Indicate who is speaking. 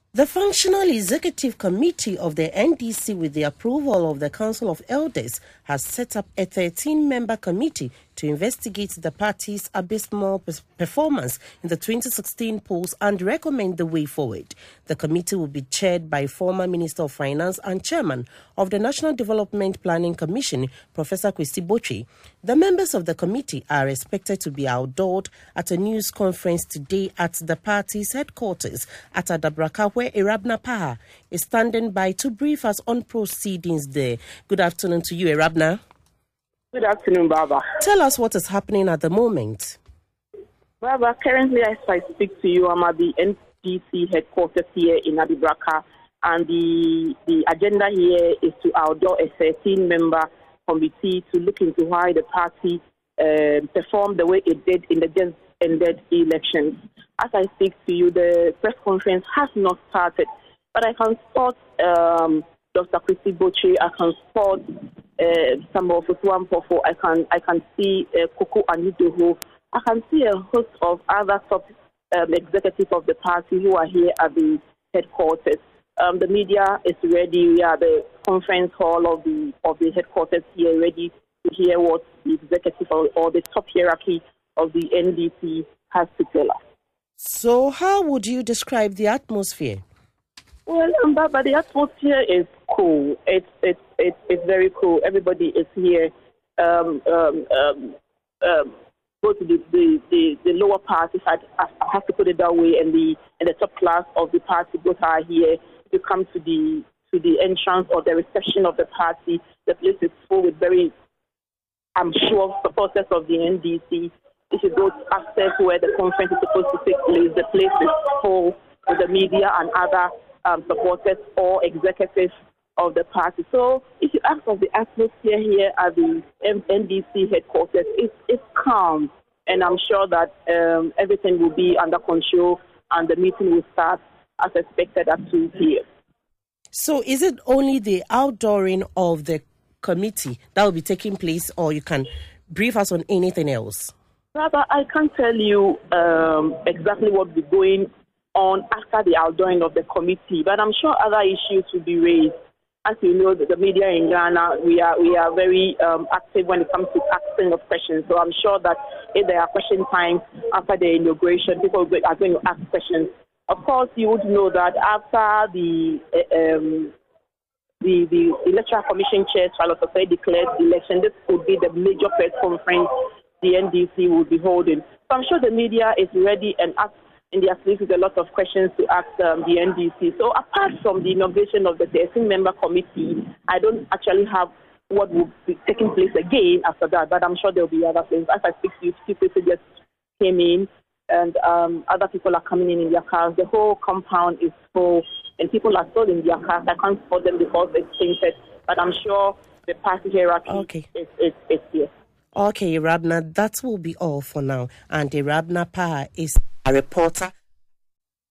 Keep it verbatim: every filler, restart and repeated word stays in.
Speaker 1: The Functional Executive Committee of the N D C, with the approval of the Council of Elders, has set up a thirteen-member committee to investigate the party's abysmal performance in the twenty sixteen polls and recommend the way forward. The committee will be chaired by former Minister of Finance and Chairman of the National Development Planning Commission, Professor Kwesi Botwe. The members of the committee are expected to be outdoored at a news conference today at the party's headquarters at Adabraka, where Erabna Paha is standing by to brief us on proceedings there. Good afternoon to you, Erabna.
Speaker 2: Good afternoon, Baba.
Speaker 1: Tell us what is happening at the moment.
Speaker 2: Baba, currently as I speak to you, I'm at the N D C headquarters here in Adabraka, and the, the agenda here is to outdoor a thirteen-member committee to look into why the party uh, performed the way it did in the just ended elections. As I speak to you, the press conference has not started, but I can spot um, Doctor Kwesi Botwe, I can spot uh, some of Osuampofo, I can I can see uh, Koko Anidoho, I can see a host of other top um, executives of the party who are here at the headquarters. Um, the media is ready. We are at the conference hall of the of the headquarters here, ready to hear what the executive or, or the top hierarchy of the N D C has to tell us.
Speaker 1: So how would you describe the atmosphere?
Speaker 2: Well, um, but, but the atmosphere is cool. It's it's it's it's very cool. Everybody is here. Um, um, um, um, both the, the, the, the lower parties, I, I have to put it that way, and the and the top class of the party both are here to come to the to the entrance or the reception of the party. The place is full with very, I'm sure, supporters of the N D C. If you go upstairs where the conference is supposed to take place, the place is full with the media and other um, supporters or executives of the party. So if you ask of the atmosphere here at the N D C headquarters, it's, it's calm. And I'm sure that um, everything will be under control and the meeting will start as expected at two p.m.
Speaker 1: So is it only the outdooring of the committee that will be taking place, or you can brief us on anything else?
Speaker 2: Rather, I can't tell you um, exactly what will be going on after the outdooring of the committee, but I'm sure other issues will be raised. As you know, the media in Ghana, we are we are very um, active when it comes to asking of questions. So I'm sure that if there are question times after the inauguration, people are going to ask questions. Of course, you would know that after the um, the the Electoral Commission Chair, Charlotte Osei, declared the election, this would be the major press conference the N D C will be holding. So I'm sure the media is ready and asked in their sleeves with a lot of questions to ask um, the N D C. So apart from the inauguration of the thirteen-member committee, I don't actually have what will be taking place again after that, but I'm sure there will be other things. As I speak to you, people just came in, and um, other people are coming in in their cars. The whole compound is full, and people are still in their cars. I can't spot them because it's painted, but I'm sure the party hierarchy
Speaker 1: okay.
Speaker 2: is, is, is here.
Speaker 1: Okay, Erabna, that will be all for now. And Erabna Paha is a reporter